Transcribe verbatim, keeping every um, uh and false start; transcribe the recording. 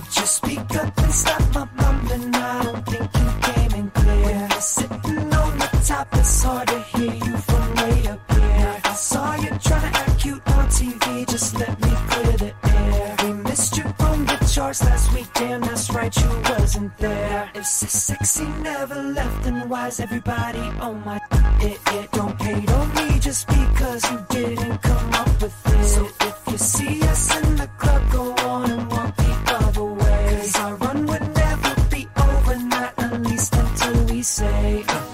Could you speak up and stop my mumbling? I don't think you came in clear. When you're sitting on the top, it's hard to hear you from way up here. I saw you trying to act cute on T V, just let me clear the air. We missed you from the charts last week, damn that's right, you wasn't there. If so sexy never left, then why's everybody on my it, it don't hate on me just because you didn't come up with it. So if